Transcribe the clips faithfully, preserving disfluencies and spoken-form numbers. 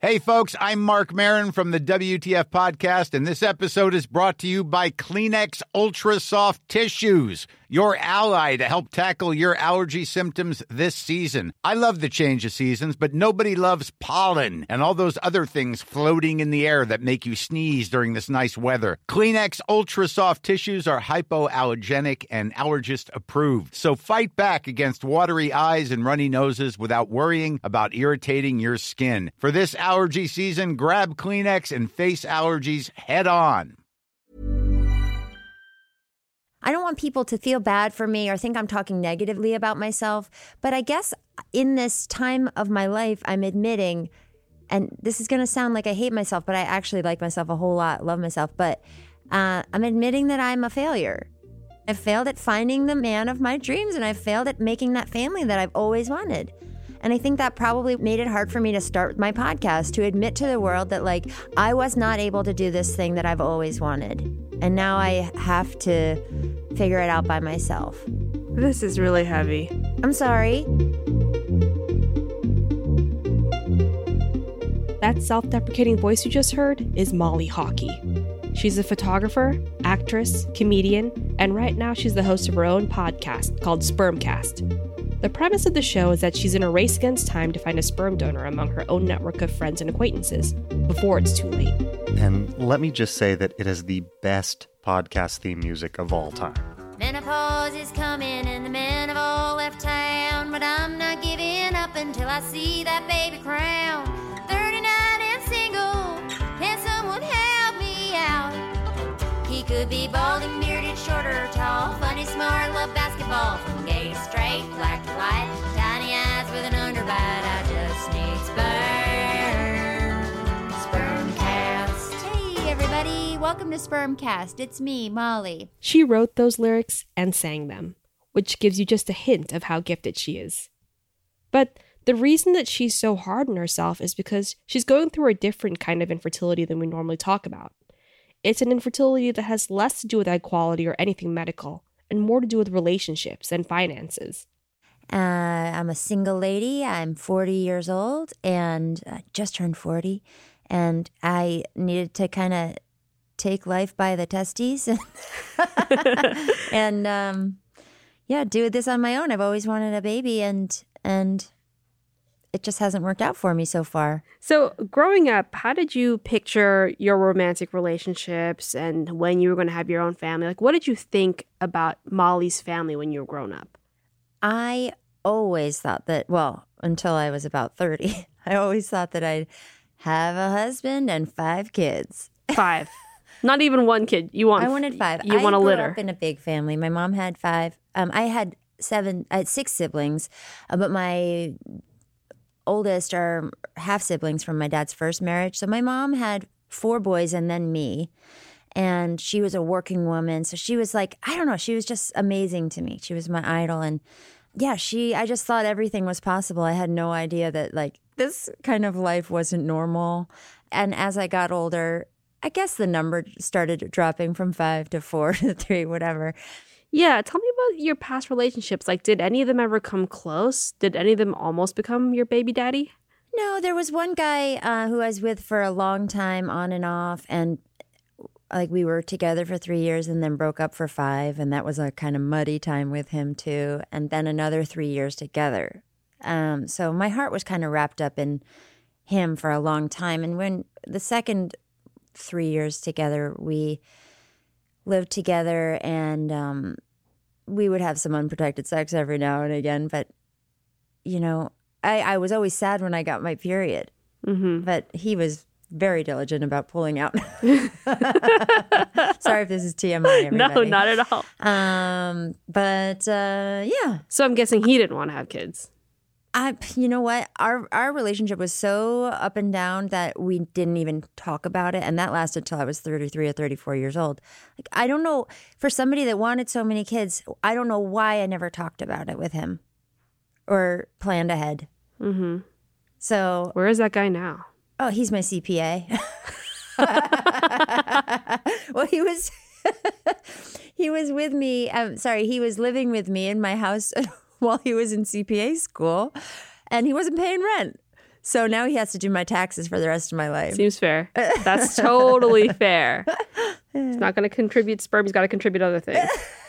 Hey, folks, I'm Mark Maron from the W T F Podcast, and this episode is brought to you by Kleenex Ultra Soft Tissues, your ally to help tackle your allergy symptoms this season. I love the change of seasons, but nobody loves pollen and all those other things floating in the air that make you sneeze during this nice weather. Kleenex Ultra Soft Tissues are hypoallergenic and allergist approved, so fight back against watery eyes and runny noses without worrying about irritating your skin. For this allergy season, grab Kleenex and face allergies head on. I don't want people to feel bad for me or think I'm talking negatively about myself, but I guess in this time of my life, I'm admitting, and this is going to sound like I hate myself, but I actually like myself a whole lot, love myself, but uh, I'm admitting that I'm a failure. I've failed at finding the man of my dreams, and I've failed at making that family that I've always wanted. And I think that probably made it hard for me to start my podcast, to admit to the world that, like, I was not able to do this thing that I've always wanted. And now I have to figure it out by myself. This is really heavy. I'm sorry. That self-deprecating voice you just heard is Molly Hockey. She's a photographer, actress, comedian, and right now she's the host of her own podcast called Spermcast. The premise of the show is that she's in a race against time to find a sperm donor among her own network of friends and acquaintances before it's too late. And let me just say that it is the best podcast theme music of all time. Menopause is coming and the men have all left town, but I'm not giving up until I see that baby crown. thirty-nine and single, can someone help me out? He could be balding, bearded, short or tall, funny, smart, love basketball, from gay to straight, black to white, tiny eyes with an underbite. I just need sperm, Spermcast. Hey, everybody. Welcome to Spermcast. It's me, Molly. She wrote those lyrics and sang them, which gives you just a hint of how gifted she is. But the reason that she's so hard on herself is because she's going through a different kind of infertility than we normally talk about. It's an infertility that has less to do with egg quality or anything medical, and more to do with relationships and finances. Uh, I'm a single lady. I'm forty years old and uh, just turned forty. And I needed to kind of take life by the testes and, um, yeah, do this on my own. I've always wanted a baby, and and it just hasn't worked out for me so far. So growing up, how did you picture your romantic relationships and when you were going to have your own family? Like, what did you think about Molly's family when you were growing up? I always thought that, well, until I was about thirty, I always thought that I'd have a husband and five kids. Five. Not even one kid. You want? I wanted five. You want a litter. I grew up in a big family. My mom had five. Um, I had seven. I had six siblings, uh, but my oldest are half siblings from my dad's first marriage. So my mom had four boys and then me. And she was a working woman. So she was like, I don't know, she was just amazing to me. She was my idol. And yeah, she, I just thought everything was possible. I had no idea that, like, this kind of life wasn't normal. And as I got older, I guess the number started dropping from five to four to three, whatever. Yeah, tell me about your past relationships. Like, did any of them ever come close? Did any of them almost become your baby daddy? No, there was one guy uh, who I was with for a long time, on and off, and like we were together for three years and then broke up for five, and that was a kind of muddy time with him too, and then another three years together. Um, so my heart was kind of wrapped up in him for a long time, and when the second three years together, we lived together, and um, we would have some unprotected sex every now and again. But, you know, I, I was always sad when I got my period. Mm-hmm. But he was very diligent about pulling out. Sorry if this is T M I, everybody. No, not at all. Um, but, uh, yeah. So I'm guessing he didn't want to have kids. I, you know what? Our our relationship was so up and down that we didn't even talk about it, and that lasted till I was thirty-three or thirty-four years old. Like, I don't know, for somebody that wanted so many kids, I don't know why I never talked about it with him or planned ahead. Mm-hmm. So where is that guy now? Oh, he's my C P A. Well, he was he was with me. I'm sorry, he was living with me in my house while he was in C P A school, and he wasn't paying rent. So now he has to do my taxes for the rest of my life. Seems fair. That's totally fair. He's not going to contribute sperm. He's got to contribute other things.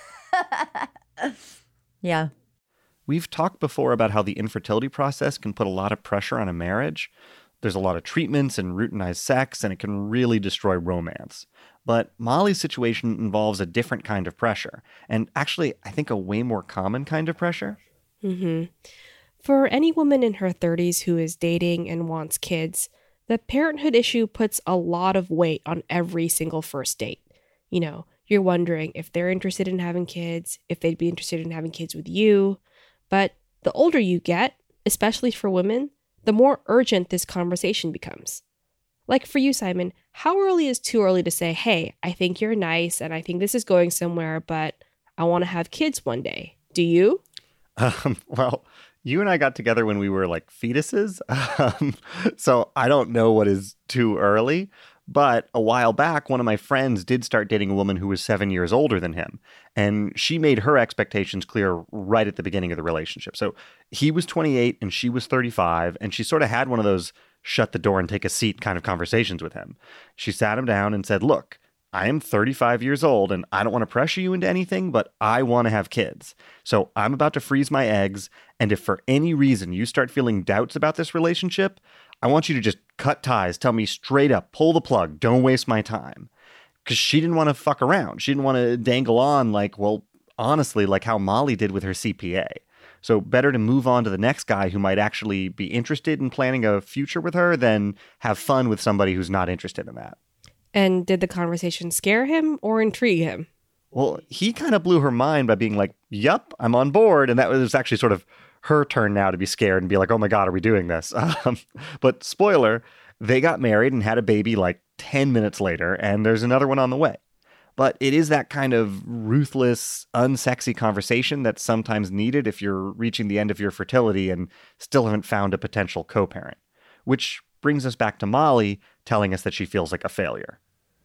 Yeah. We've talked before about how the infertility process can put a lot of pressure on a marriage. There's a lot of treatments and routinized sex, and it can really destroy romance. But Molly's situation involves a different kind of pressure, and actually, I think a way more common kind of pressure. Mm-hmm. For any woman in her thirties who is dating and wants kids, the parenthood issue puts a lot of weight on every single first date. You know, you're wondering if they're interested in having kids, if they'd be interested in having kids with you. But the older you get, especially for women, the more urgent this conversation becomes. Like for you, Simon, how early is too early to say, hey, I think you're nice and I think this is going somewhere, but I want to have kids one day. Do you? Um, well, you and I got together when we were like fetuses. Um, so I don't know what is too early. But a while back, one of my friends did start dating a woman who was seven years older than him. And she made her expectations clear right at the beginning of the relationship. So he was twenty-eight and she was thirty-five. And she sort of had one of those shut the door and take a seat kind of conversations with him. She sat him down and said, look, I am thirty-five years old and I don't want to pressure you into anything, but I want to have kids. So I'm about to freeze my eggs. And if for any reason you start feeling doubts about this relationship, I want you to just cut ties, tell me straight up, pull the plug, don't waste my time. Because she didn't want to fuck around. She didn't want to dangle on like, well, honestly, like how Molly did with her C P A. So better to move on to the next guy who might actually be interested in planning a future with her than have fun with somebody who's not interested in that. And did the conversation scare him or intrigue him? Well, he kind of blew her mind by being like, yup, I'm on board. And that was actually sort of her turn now to be scared and be like, oh my God, are we doing this? Um, but spoiler, they got married and had a baby like ten minutes later, and there's another one on the way. But it is that kind of ruthless, unsexy conversation that's sometimes needed if you're reaching the end of your fertility and still haven't found a potential co-parent. Which brings us back to Molly telling us that she feels like a failure.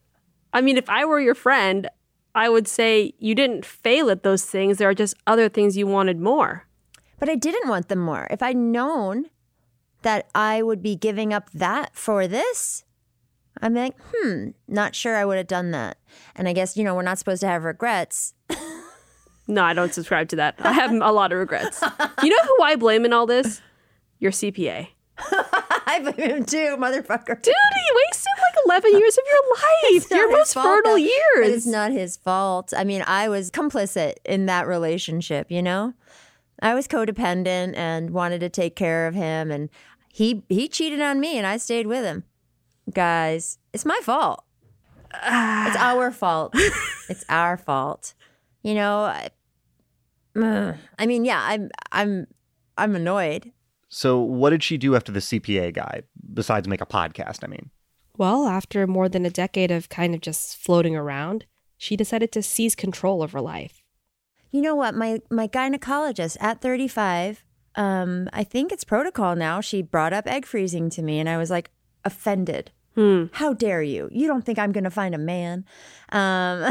I mean, if I were your friend, I would say you didn't fail at those things. There are just other things you wanted more. But I didn't want them more. If I'd known that I would be giving up that for this, I'm like, hmm, not sure I would have done that. And I guess, you know, we're not supposed to have regrets. No, I don't subscribe to that. I have a lot of regrets. You know who I blame in all this? Your C P A. I blame him too, motherfucker. Dude, he wasted like eleven years of your life. Your most fault, fertile though. years. But it's not his fault. I mean, I was complicit in that relationship, you know? I was codependent and wanted to take care of him, and he he cheated on me, and I stayed with him. Guys, it's my fault. It's our fault. It's our fault. You know, I, uh, I mean, yeah, I'm I'm I'm annoyed. So what did she do after the C P A guy, besides make a podcast, I mean? Well, after more than a decade of kind of just floating around, she decided to seize control of her life. You know what? My my gynecologist at thirty-five, um, I think it's protocol now. She brought up egg freezing to me, and I was like offended. Hmm. How dare you? You don't think I'm going to find a man? Um,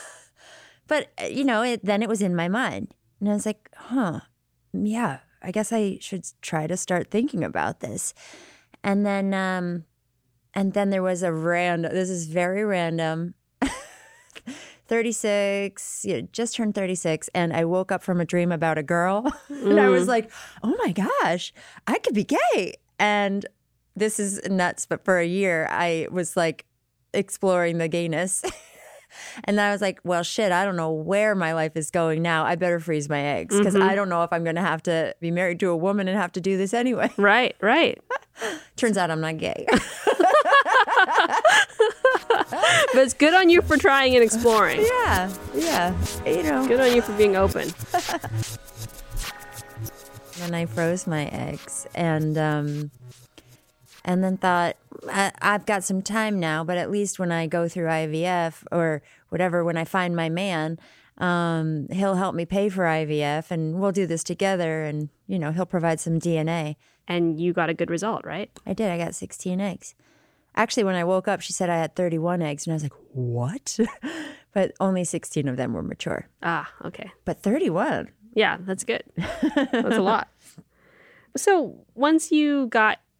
but, you know, it, then it was in my mind. And I was like, huh, yeah, I guess I should try to start thinking about this. And then, um, and then there was a random, this is very random, thirty-six, you know, just turned thirty-six, and I woke up from a dream about a girl. And I was like, oh my gosh, I could be gay. And this is nuts, but for a year, I was like exploring the gayness. And then I was like, well, shit, I don't know where my life is going now. I better freeze my eggs because Mm-hmm. I don't know if I'm going to have to be married to a woman and have to do this anyway. Right, right. Turns out I'm not gay. But it's good on you for trying and exploring. Yeah, yeah, you know. Good on you for being open. And I froze my eggs and um, and then thought, I, I've got some time now, but at least when I go through I V F or whatever, when I find my man, um, he'll help me pay for I V F and we'll do this together and, you know, he'll provide some D N A. And you got a good result, right? I did. I got sixteen eggs. Actually, when I woke up, she said I had thirty-one eggs, and I was like, what? But only sixteen of them were mature. Ah, okay. But thirty-one. Yeah, that's good. That's a lot. So once you got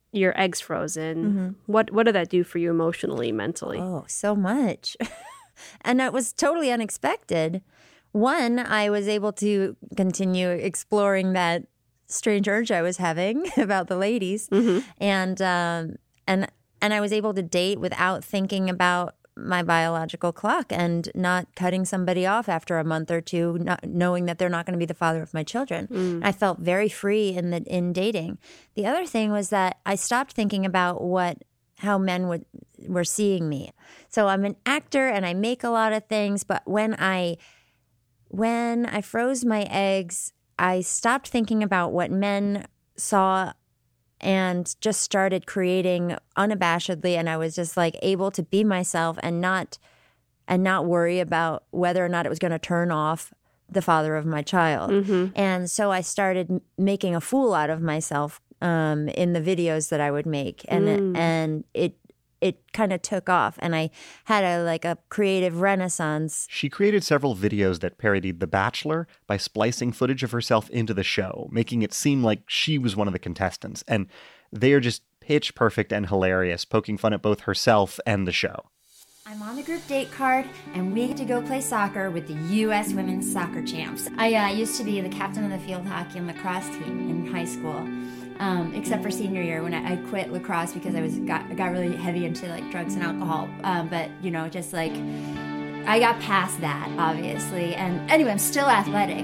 your eggs frozen. Mm-hmm. What what did that do for you emotionally, mentally? Oh, so much. And that was totally unexpected. One, I was able to continue exploring that strange urge I was having about the ladies. Mm-hmm. And um, and and I was able to date without thinking about my biological clock and not cutting somebody off after a month or two, not knowing that they're not going to be the father of my children. Mm. I felt very free in the in dating. The other thing was that I stopped thinking about what how men would were seeing me. So I'm an actor and I make a lot of things, but when I when I froze my eggs, I stopped thinking about what men saw and just started creating unabashedly, and I was just like able to be myself and not and not worry about whether or not it was going to turn off the father of my child. Mm-hmm. And so I started m- making a fool out of myself um, in the videos that I would make, and Mm. and it it kind of took off, and I had a like a creative renaissance. She created several videos that parodied The Bachelor by splicing footage of herself into the show, making it seem like she was one of the contestants. And they are just pitch perfect and hilarious, poking fun at both herself and the show. I'm on the group date card, and we get to go play soccer with the U S women's soccer champs. I uh, used to be the captain of the field hockey and lacrosse team in high school, um, except for senior year when I, I quit lacrosse because I was got I got really heavy into like drugs and alcohol. Um, but you know, just like I got past that, obviously. And anyway, I'm still athletic.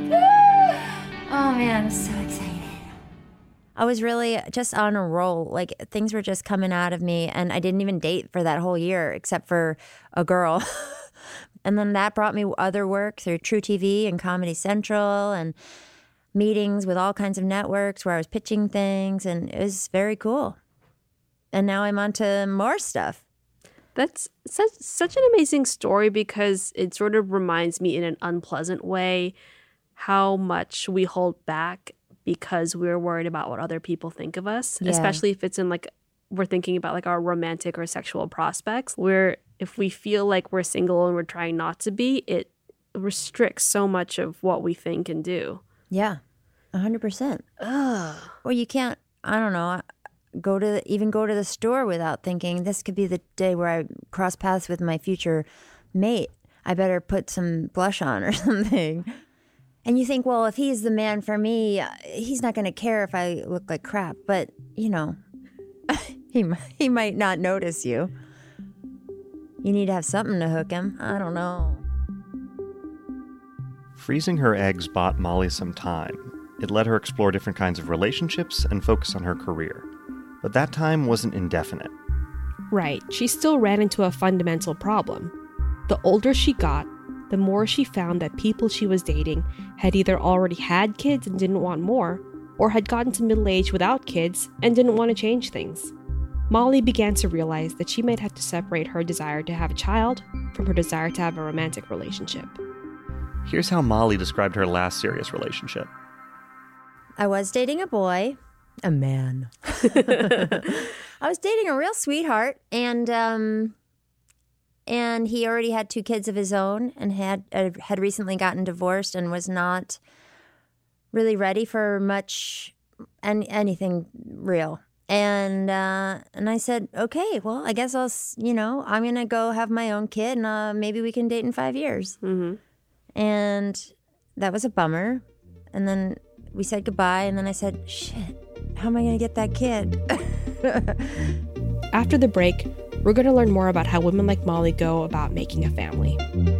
Oh man, I'm so excited. I was really just on a roll. Like things were just coming out of me, and I didn't even date for that whole year except for a girl. And then that brought me other work through True T V and Comedy Central and meetings with all kinds of networks where I was pitching things, and it was very cool. And now I'm on to more stuff. That's such, such an amazing story because it sort of reminds me in an unpleasant way how much we hold back because we're worried about what other people think of us, Yeah. especially if it's in like, we're thinking about like our romantic or sexual prospects, where if we feel like we're single and we're trying not to be, it restricts so much of what we think and do. Yeah, one hundred percent. Ugh. Or you can't, I don't know, go to the, even go to the store without thinking this could be the day where I cross paths with my future mate. I better put some blush on or something. And you think, well, if he's the man for me, he's not going to care if I look like crap. But, you know, he, mi- he might not notice you. You need to have something to hook him. I don't know. Freezing her eggs bought Molly some time. It let her explore different kinds of relationships and focus on her career. But that time wasn't indefinite. Right, she still ran into a fundamental problem. The older she got, the more she found that people she was dating had either already had kids and didn't want more, or had gotten to middle age without kids and didn't want to change things. Molly began to realize that she might have to separate her desire to have a child from her desire to have a romantic relationship. Here's how Molly described her last serious relationship. I was dating a boy, a man. I was dating a real sweetheart, and um, and he already had two kids of his own, and had uh, had recently gotten divorced, and was not really ready for much and anything real. And uh, and I said, okay, well, I guess I'll, s- you know, I'm gonna go have my own kid, and uh, maybe we can date in five years. Mm-hmm. And that was a bummer. And then we said goodbye, and then I said, shit, how am I going to get that kid? After the break, we're going to learn more about how women like Molly go about making a family.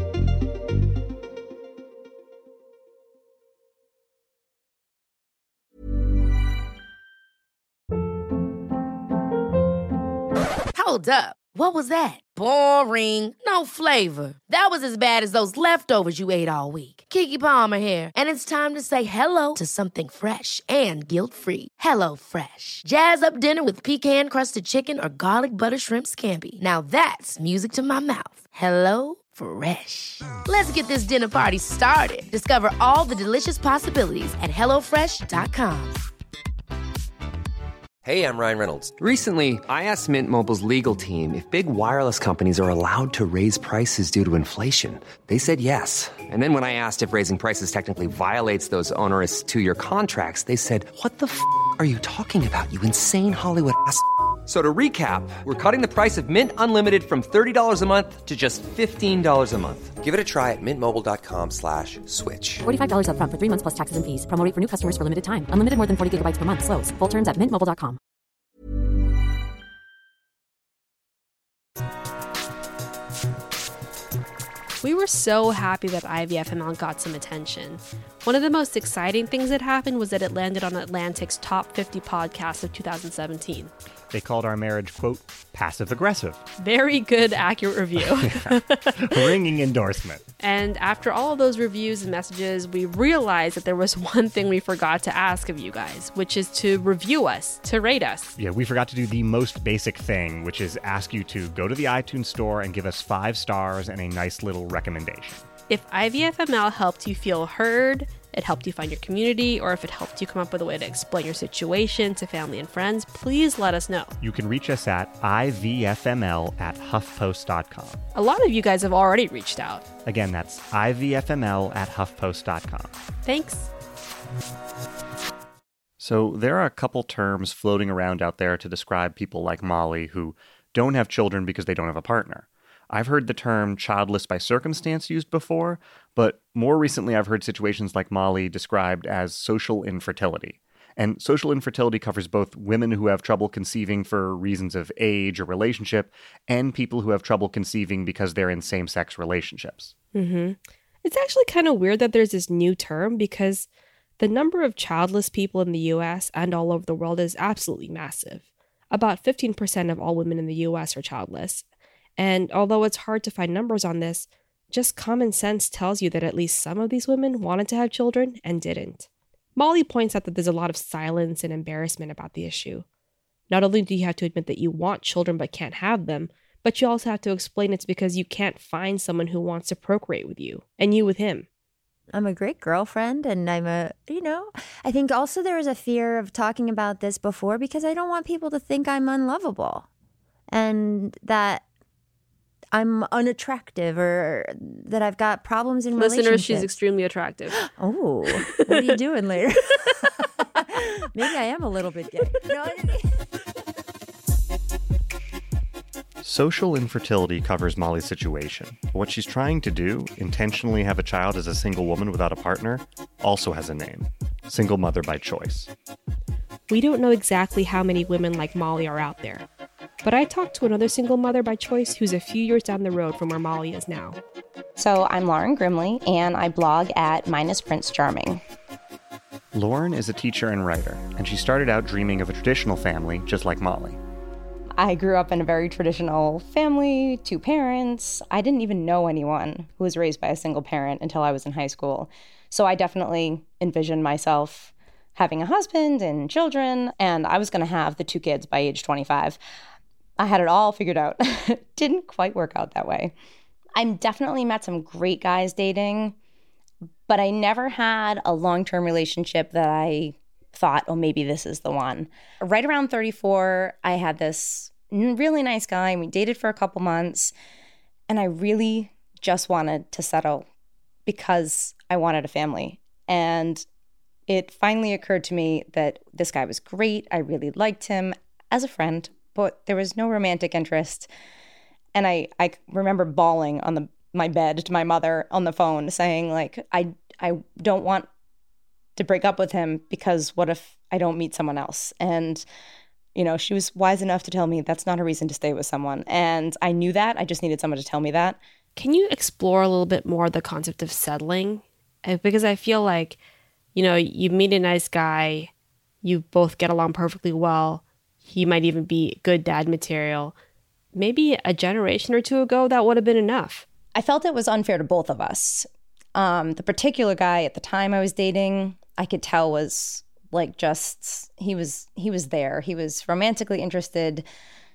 Hold up. What was that? Boring. No flavor. That was as bad as those leftovers you ate all week. Keke Palmer here, and it's time to say hello to something fresh and guilt-free. Hello Fresh. Jazz up dinner with pecan-crusted chicken or garlic butter shrimp scampi. Now that's music to my mouth. Hello Fresh. Let's get this dinner party started. Discover all the delicious possibilities at hello fresh dot com. Hey, I'm Ryan Reynolds. Recently, I asked Mint Mobile's legal team if big wireless companies are allowed to raise prices due to inflation. They said yes. And then when I asked if raising prices technically violates those onerous two-year contracts, they said, "What the f*** are you talking about, you insane Hollywood ass f- So to recap, we're cutting the price of Mint Unlimited from thirty dollars a month to just fifteen dollars a month. Give it a try at mintmobile.com slash switch. forty-five dollars up front for three months plus taxes and fees. Promo rate for new customers for limited time. Unlimited more than forty gigabytes per month. Slows full terms at mint mobile dot com. We were so happy that I V F M L got some attention. One of the most exciting things that happened was that it landed on Atlantic's top fifty podcasts of two thousand seventeen. They called our marriage, quote, passive-aggressive. Very good, accurate review. Ringing endorsement. And after all of those reviews and messages, we realized that there was one thing we forgot to ask of you guys, which is to review us, to rate us. Yeah, we forgot to do the most basic thing, which is ask you to go to the iTunes store and give us five stars and a nice little recommendation. If I V F M L helped you feel heard, it helped you find your community, or if it helped you come up with a way to explain your situation to family and friends, please let us know. You can reach us at I V F M L at huffpost dot com. A lot of you guys have already reached out. Again, that's I V F M L at huffpost dot com. Thanks. So there are a couple terms floating around out there to describe people like Molly who don't have children because they don't have a partner. I've heard the term childless by circumstance used before, but more recently I've heard situations like Molly described as social infertility. And social infertility covers both women who have trouble conceiving for reasons of age or relationship and people who have trouble conceiving because they're in same-sex relationships. Mm-hmm. It's actually kind of weird that there's this new term because the number of childless people in the U S and all over the world is absolutely massive. About fifteen percent of all women in the U S are childless. And although it's hard to find numbers on this, just common sense tells you that at least some of these women wanted to have children and didn't. Molly points out that there's a lot of silence and embarrassment about the issue. Not only do you have to admit that you want children but can't have them, but you also have to explain it's because you can't find someone who wants to procreate with you, and you with him. I'm a great girlfriend, and I'm a, you know, I think also there was a fear of talking about this before because I don't want people to think I'm unlovable and that I'm unattractive or that I've got problems in Listeners, relationships. she's extremely attractive. Oh, what are you doing later? Maybe I am a little bit gay. You know what I mean? Social infertility covers Molly's situation. What she's trying to do, intentionally have a child as a single woman without a partner, also has a name. Single mother by choice. We don't know exactly how many women like Molly are out there. But I talked to another single mother by choice who's a few years down the road from where Molly is now. So I'm Lauren Grimley, and I blog at Minus Prince Charming. Lauren is a teacher and writer, and she started out dreaming of a traditional family just like Molly. I grew up in a very traditional family, two parents. I didn't even know anyone who was raised by a single parent until I was in high school. So I definitely envisioned myself having a husband and children, and I was going to have the two kids by age twenty-five. I had it all figured out. Didn't quite work out that way. I definitely met some great guys dating, but I never had a long-term relationship that I thought, oh, maybe this is the one. Right around thirty-four, I had this really nice guy, and we dated for a couple months, and I really just wanted to settle because I wanted a family. And it finally occurred to me that this guy was great. I really liked him as a friend, but there was no romantic interest. And I, I remember bawling on the my bed to my mother on the phone saying, like, I I don't want to break up with him because what if I don't meet someone else? And, you know, she was wise enough to tell me that's not a reason to stay with someone. And I knew that. I just needed someone to tell me that. Can you explore a little bit more the concept of settling? Because I feel like, you know, you meet a nice guy, you both get along perfectly well, he might even be good dad material. Maybe a generation or two ago, that would have been enough. I felt it was unfair to both of us. Um, the particular guy at the time I was dating, I could tell was like just, he was he was there. He was romantically interested.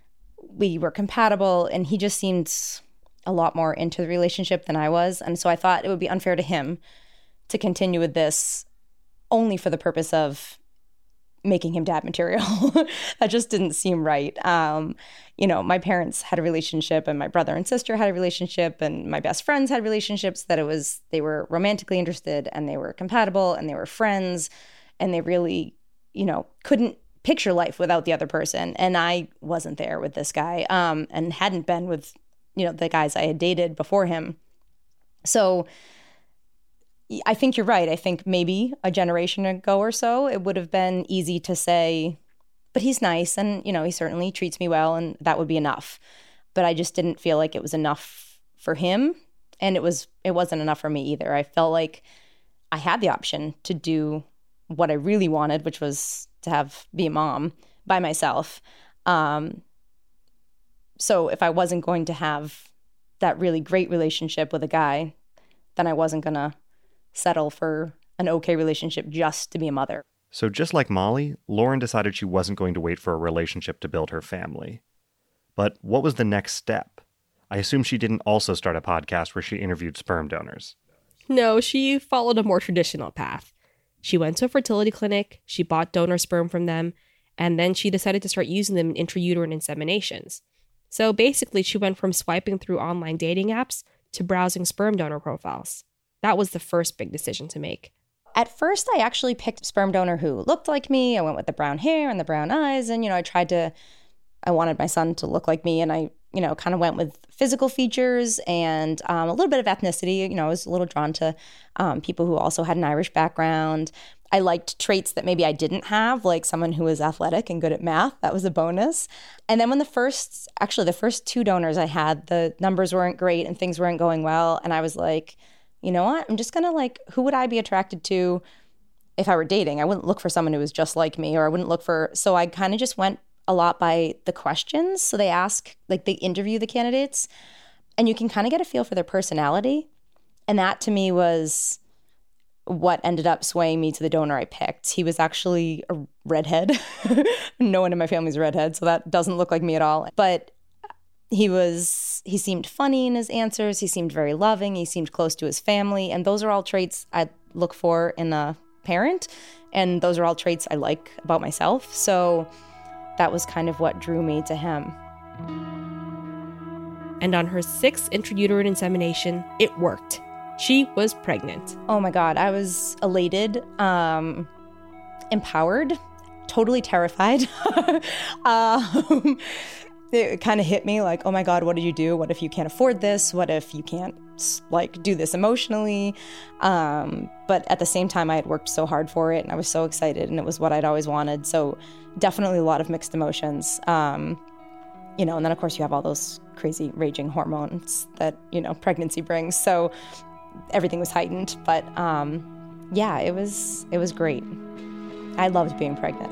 We were compatible, and he just seemed a lot more into the relationship than I was. And so I thought it would be unfair to him to continue with this only for the purpose of making him dad material. That just didn't seem right. Um, you know, my parents had a relationship, and my brother and sister had a relationship, and my best friends had relationships that it was, they were romantically interested, and they were compatible, and they were friends, and they really, you know, couldn't picture life without the other person. And I wasn't there with this guy, um, and hadn't been with, you know, the guys I had dated before him. So I think you're right. I think maybe a generation ago or so, it would have been easy to say, but he's nice and, you know, he certainly treats me well and that would be enough. But I just didn't feel like it was enough for him. And it was, it wasn't enough for me either. I felt like I had the option to do what I really wanted, which was to have, be a mom by myself. Um, so if I wasn't going to have that really great relationship with a guy, then I wasn't going to settle for an okay relationship just to be a mother. So just like Molly, Lauren decided she wasn't going to wait for a relationship to build her family. But what was the next step? I assume she didn't also start a podcast where she interviewed sperm donors. No, she followed a more traditional path. She went to a fertility clinic, she bought donor sperm from them, and then she decided to start using them in intrauterine inseminations. So basically, she went from swiping through online dating apps to browsing sperm donor profiles. That was the first big decision to make. At first, I actually picked a sperm donor who looked like me. I went with the brown hair and the brown eyes. And, you know, I tried to, I wanted my son to look like me. And I, you know, kind of went with physical features and um, a little bit of ethnicity. You know, I was a little drawn to um, people who also had an Irish background. I liked traits that maybe I didn't have, like someone who was athletic and good at math. That was a bonus. And then when the first, actually the first two donors I had, the numbers weren't great and things weren't going well. And I was like, you know what? I'm just going to like, who would I be attracted to if I were dating? I wouldn't look for someone who was just like me, or I wouldn't look for, so I kind of just went a lot by the questions. So they ask, like they interview the candidates and you can kind of get a feel for their personality. And that to me was what ended up swaying me to the donor I picked. He was actually a redhead. No one in my family is a redhead, so that doesn't look like me at all. But he was, he seemed funny in his answers. He seemed very loving. He seemed close to his family. And those are all traits I look for in a parent. And those are all traits I like about myself. So that was kind of what drew me to him. And on her sixth intrauterine insemination, it worked. She was pregnant. Oh my God, I was elated, um, empowered, totally terrified. um, it kind of hit me like, oh my God, what did you do? What if you can't afford this? What if you can't like do this emotionally? Um, but at the same time, I had worked so hard for it and I was so excited and it was what I'd always wanted. So definitely a lot of mixed emotions. Um, you know, and then of course you have all those crazy raging hormones that, you know, pregnancy brings. So everything was heightened, but um, yeah, it was, it was great. I loved being pregnant.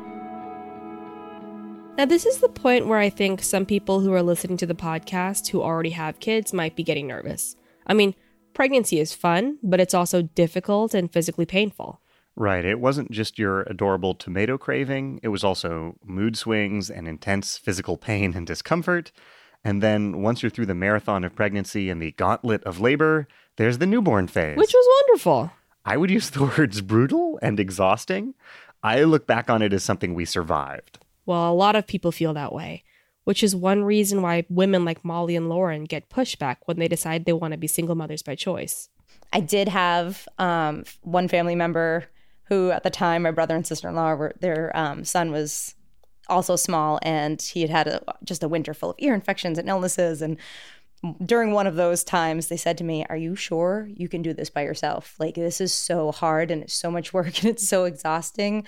Now, this is the point where I think some people who are listening to the podcast who already have kids might be getting nervous. I mean, pregnancy is fun, but it's also difficult and physically painful. Right. It wasn't just your adorable tomato craving. It was also mood swings and intense physical pain and discomfort. And then once you're through the marathon of pregnancy and the gauntlet of labor, there's the newborn phase. Which was wonderful. I would use the words brutal and exhausting. I look back on it as something we survived. Well, a lot of people feel that way, which is one reason why women like Molly and Lauren get pushback when they decide they want to be single mothers by choice. I did have um, one family member who at the time, my brother and sister-in-law, were, their um, son was also small and he had had a, just a winter full of ear infections and illnesses. And during one of those times, they said to me, are you sure you can do this by yourself? Like, this is so hard and it's so much work and it's so exhausting.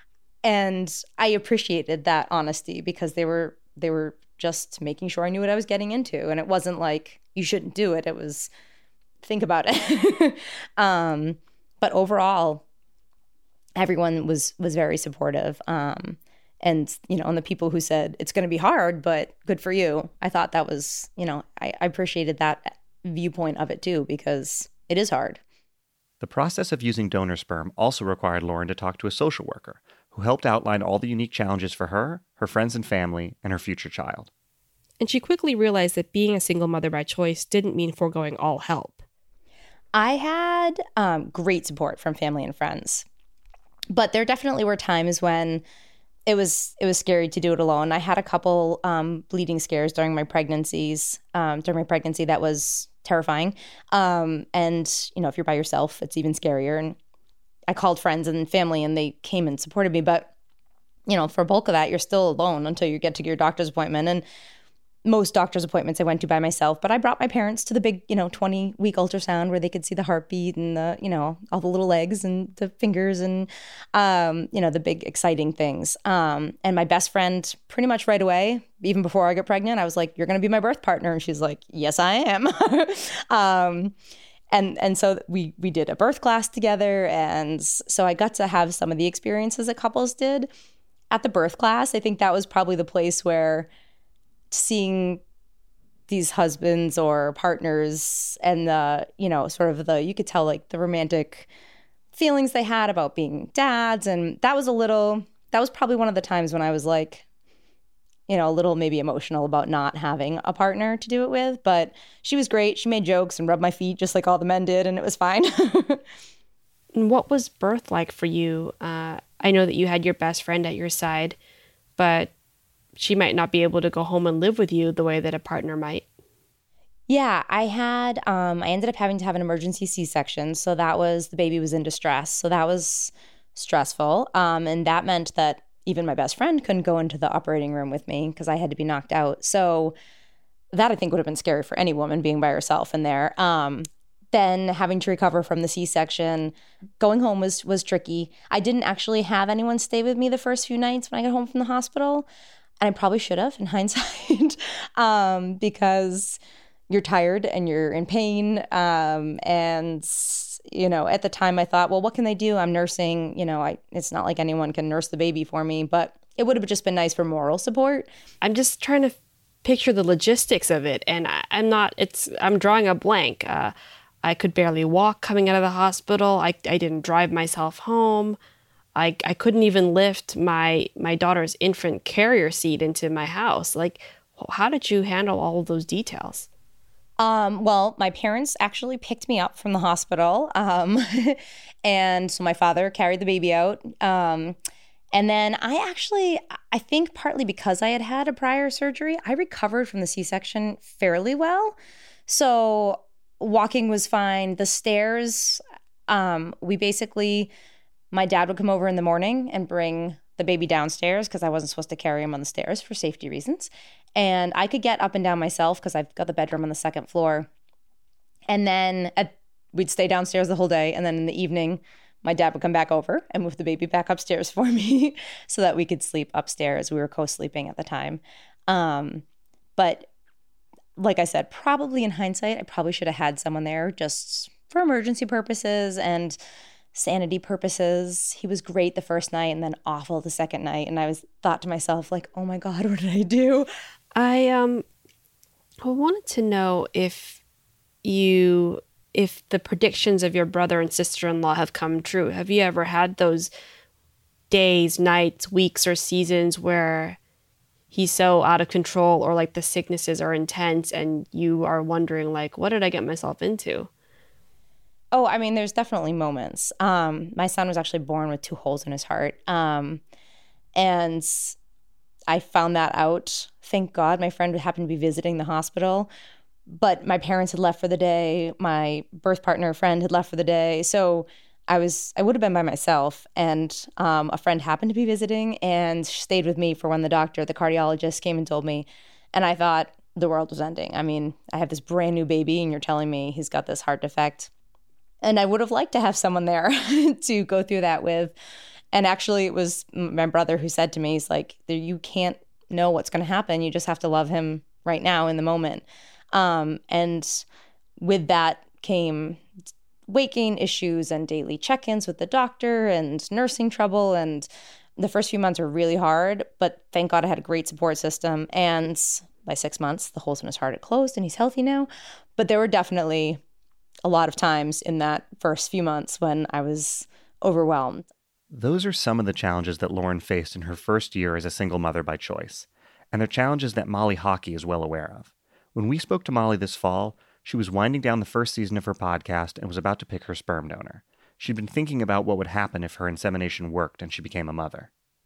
And I appreciated that honesty because they were they were just making sure I knew what I was getting into. And it wasn't like, you shouldn't do it. It was, think about it. um, but overall, everyone was was very supportive. Um, and, you know, and the people who said, it's going to be hard, but good for you. I thought that was, you know, I, I appreciated that viewpoint of it too, because it is hard. The process of using donor sperm also required Lauren to talk to a social worker who helped outline all the unique challenges for her, her friends and family, and her future child. And she quickly realized that being a single mother by choice didn't mean foregoing all help. I had um, great support from family and friends, but there definitely were times when it was it was scary to do it alone. I had a couple um, bleeding scares during my pregnancies, um, during my pregnancy that was terrifying. Um, and, you know, if you're by yourself, it's even scarier. And I called friends and family and they came and supported me. But you know, for a bulk of that, you're still alone until you get to your doctor's appointment. And most doctor's appointments I went to by myself, but I brought my parents to the big, you know, twenty week ultrasound where they could see the heartbeat and the, you know, all the little legs and the fingers and, um, you know, the big exciting things. Um, and my best friend pretty much right away, even before I got pregnant, I was like, you're going to be my birth partner. And she's like, yes, I am. um, and, and so we, we did a birth class together. And so I got to have some of the experiences that couples did at the birth class. I think that was probably the place where seeing these husbands or partners and the, you know, sort of the, you could tell like the romantic feelings they had about being dads. And that was a little, that was probably one of the times when I was like, you know, a little maybe emotional about not having a partner to do it with. But she was great. She made jokes and rubbed my feet just like all the men did. And it was fine. And what was birth like for you? Uh, I know that you had your best friend at your side, but she might not be able to go home and live with you the way that a partner might. Yeah, I had, um, I ended up having to have an emergency C-section. So that was, the baby was in distress. So that was stressful. Um, and that meant that even my best friend couldn't go into the operating room with me because I had to be knocked out. So that I think would have been scary for any woman being by herself in there. Um, then having to recover from the C-section, going home was was tricky. I didn't actually have anyone stay with me the first few nights when I got home from the hospital. And I probably should have in hindsight um, because you're tired and you're in pain. Um, and, you know, at the time I thought, well, what can they do? I'm nursing. You know, I, it's not like anyone can nurse the baby for me, but it would have just been nice for moral support. I'm just trying to picture the logistics of it. And I, I'm not, it's, I'm drawing a blank. Uh, I could barely walk coming out of the hospital. I, I didn't drive myself home. I, I couldn't even lift my my daughter's infant carrier seat into my house. Like, how did you handle all of those details? Um, well, my parents actually picked me up from the hospital. Um, and so my father carried the baby out. Um, and then I actually, I think partly because I had had a prior surgery, I recovered from the C-section fairly well. So walking was fine. The stairs, um, we basically... My dad would come over in the morning and bring the baby downstairs because I wasn't supposed to carry him on the stairs for safety reasons. And I could get up and down myself because I've got the bedroom on the second floor. And then at, we'd stay downstairs the whole day. And then in the evening, my dad would come back over and move the baby back upstairs for me so that we could sleep upstairs. We were co-sleeping at the time. Um, but like I said, probably in hindsight, I probably should have had someone there just for emergency purposes and sanity purposes. He was great the first night and then awful the second night. And I was thought to myself, like, oh my God, what did I do? I um I wanted to know if you if the predictions of your brother and sister-in-law have come true. Have you ever had those days, nights, weeks, or seasons where he's so out of control or like the sicknesses are intense and you are wondering like, what did I get myself into? Oh, I mean, there's definitely moments. Um, my son was actually born with two holes in his heart. Um, and I found that out. Thank God my friend happened to be visiting the hospital. But my parents had left for the day. My birth partner friend had left for the day. So I was, I would have been by myself. And um, a friend happened to be visiting and stayed with me for when the doctor, the cardiologist came and told me. And I thought the world was ending. I mean, I have this brand new baby and you're telling me he's got this heart defect. And I would have liked to have someone there to go through that with. And actually, it was my brother who said to me, he's like, you can't know what's going to happen. You just have to love him right now in the moment. Um, and with that came weight gain issues and daily check-ins with the doctor and nursing trouble. And the first few months were really hard, but thank God I had a great support system. And by six months, the holes in his heart had closed and he's healthy now. But there were definitely a lot of times in that first few months when I was overwhelmed. Those are some of the challenges that Lauren faced in her first year as a single mother by choice, and they're challenges that Molly Hockey is well aware of. When we spoke to Molly this fall, she was winding down the first season of her podcast and was about to pick her sperm donor. She'd been thinking about what would happen if her insemination worked and she became a mother.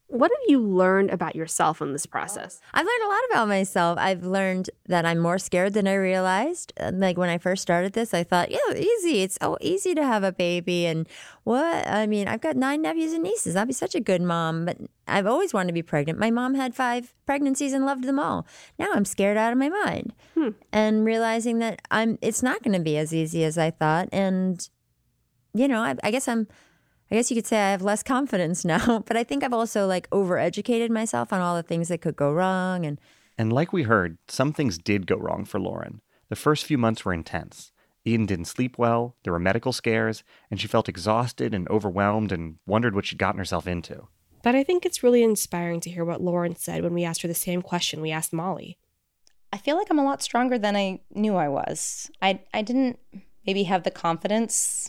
What have you learned about yourself in this process? I've learned a lot about myself. I've learned that I'm more scared than I realized. Like when I first started this, I thought, yeah, easy. It's so easy to have a baby. And what? I mean, I've got nine nephews and nieces. I'll be such a good mom. But I've always wanted to be pregnant. My mom had five pregnancies and loved them all. Now I'm scared out of my mind. Hmm. And realizing that I'm, it's not going to be as easy as I thought. And, you know, I, I guess I'm, I guess you could say I have less confidence now, but I think I've also like overeducated myself on all the things that could go wrong. And And like we heard, some things did go wrong for Lauren. The first few months were intense. Ian didn't sleep well, there were medical scares, and she felt exhausted and overwhelmed and wondered what she'd gotten herself into. But I think it's really inspiring to hear what Lauren said when we asked her the same question we asked Molly. I feel like I'm a lot stronger than I knew I was. I, I didn't maybe have the confidence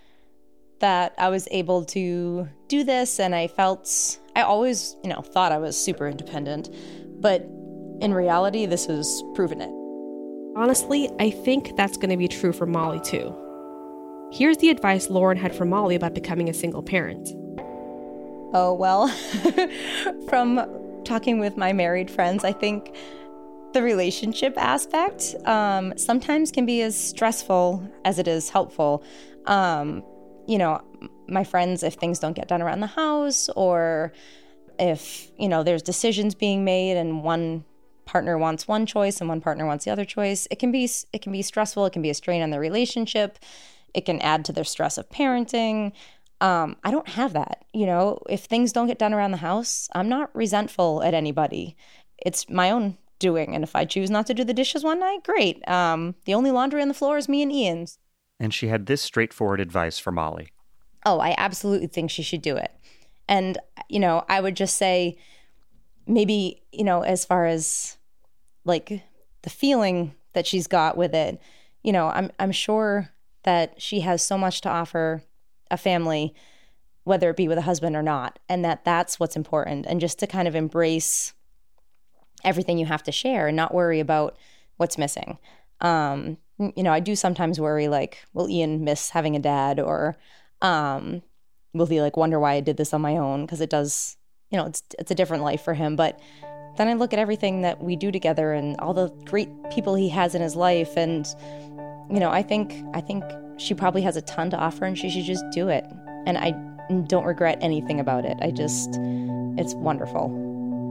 that I was able to do this, and I felt, I always, you know, thought I was super independent, but in reality, this has proven it. Honestly, I think that's going to be true for Molly too. Here's the advice Lauren had for Molly about becoming a single parent. Oh, well, from talking with my married friends, I think the relationship aspect um, sometimes can be as stressful as it is helpful. Um, You know, my friends, if things don't get done around the house, or if, you know, there's decisions being made and one partner wants one choice and one partner wants the other choice, it can be it can be stressful. It can be a strain on the relationship. It can add to the stress of parenting. Um, I don't have that. You know, if things don't get done around the house, I'm not resentful at anybody. It's my own doing. And if I choose not to do the dishes one night, great. Um, the only laundry on the floor is me and Ian's. And she had this straightforward advice for Molly. Oh, I absolutely think she should do it. And, you know, I would just say maybe, you know, as far as like the feeling that she's got with it, you know, I'm I'm sure that she has so much to offer a family, whether it be with a husband or not, and that that's what's important. And just to kind of embrace everything you have to share and not worry about what's missing. Um, you know, I do sometimes worry, like, will Ian miss having a dad, or um, will he like wonder why I did this on my own? Because it does, you know, it's it's a different life for him. But then I look at everything that we do together and all the great people he has in his life, and you know, I think I think she probably has a ton to offer, and she should just do it. And I don't regret anything about it. I just, it's wonderful.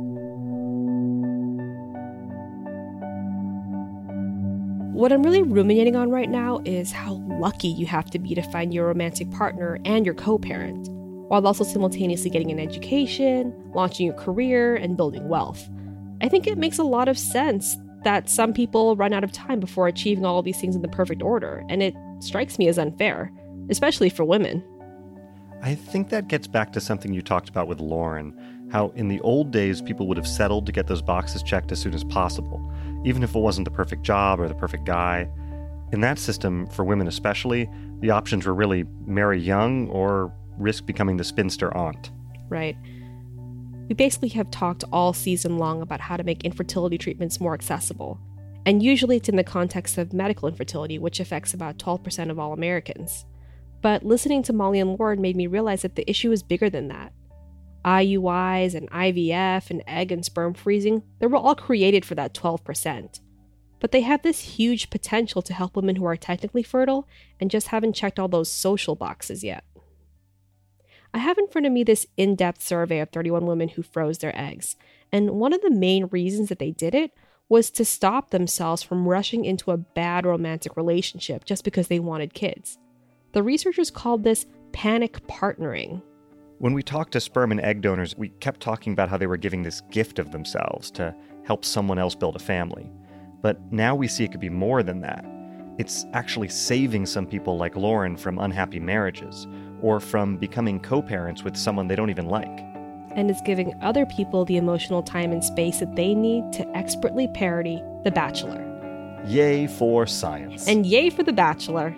What I'm really ruminating on right now is how lucky you have to be to find your romantic partner and your co-parent, while also simultaneously getting an education, launching your career, and building wealth. I think it makes a lot of sense that some people run out of time before achieving all of these things in the perfect order, and it strikes me as unfair, especially for women. I think that gets back to something you talked about with Lauren, how in the old days people would have settled to get those boxes checked as soon as possible, even if it wasn't the perfect job or the perfect guy. In that system, for women especially, the options were really marry young or risk becoming the spinster aunt. Right. We basically have talked all season long about how to make infertility treatments more accessible. And usually it's in the context of medical infertility, which affects about twelve percent of all Americans. But listening to Molly and Lauren made me realize that the issue is bigger than that. I U Is and I V F and egg and sperm freezing, they were all created for that twelve percent. But they have this huge potential to help women who are technically fertile and just haven't checked all those social boxes yet. I have in front of me this in-depth survey of thirty-one women who froze their eggs, and one of the main reasons that they did it was to stop themselves from rushing into a bad romantic relationship just because they wanted kids. The researchers called this panic partnering. When we talked to sperm and egg donors, we kept talking about how they were giving this gift of themselves to help someone else build a family. But now we see it could be more than that. It's actually saving some people like Lauren from unhappy marriages, or from becoming co-parents with someone they don't even like. And is giving other people the emotional time and space that they need to expertly parody The Bachelor. Yay for science. And yay for The Bachelor.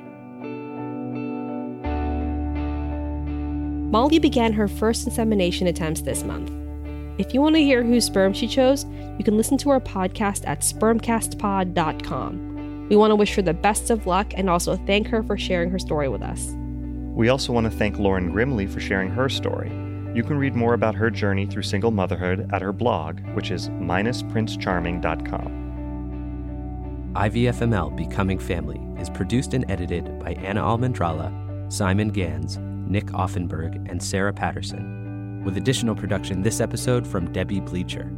Molly began her first insemination attempts this month. If you want to hear whose sperm she chose, you can listen to our podcast at sperm cast pod dot com. We want to wish her the best of luck and also thank her for sharing her story with us. We also want to thank Lauren Grimley for sharing her story. You can read more about her journey through single motherhood at her blog, which is minus prince charming dot com. I V F M L Becoming Family is produced and edited by Anna Almendrala, Simon Gans, Nick Offenberg, and Sarah Patterson, with additional production this episode from Debbie Bleacher.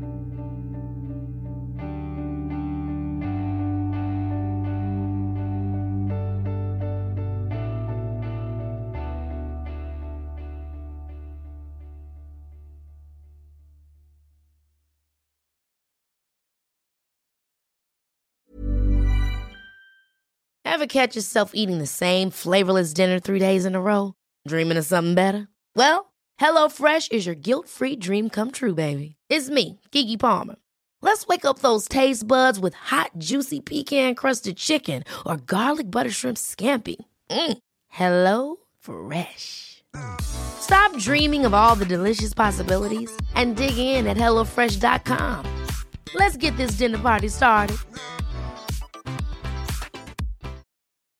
Ever catch yourself eating the same flavorless dinner three days in a row? Dreaming of something better? Well, HelloFresh is your guilt-free dream come true, baby. It's me, Keke Palmer. Let's wake up those taste buds with hot, juicy pecan-crusted chicken or garlic butter shrimp scampi. Mm. Hello Fresh. Stop dreaming of all the delicious possibilities and dig in at hello fresh dot com. Let's get this dinner party started.